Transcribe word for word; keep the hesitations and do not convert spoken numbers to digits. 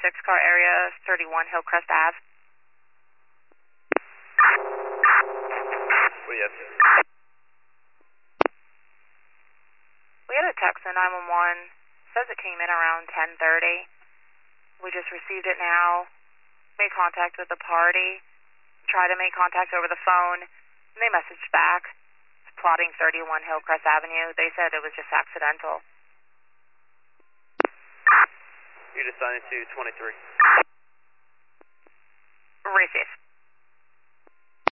six car area, thirty-one Hillcrest Ave. What do you have to? We had a text in nine one one. Says it came in around ten thirty. We just received it now. Made contact with the party. Tried to make contact over the phone. And they messaged back. Plotting thirty-one Hillcrest Avenue. They said it was just accidental. You're assigned to twenty-three. Receive.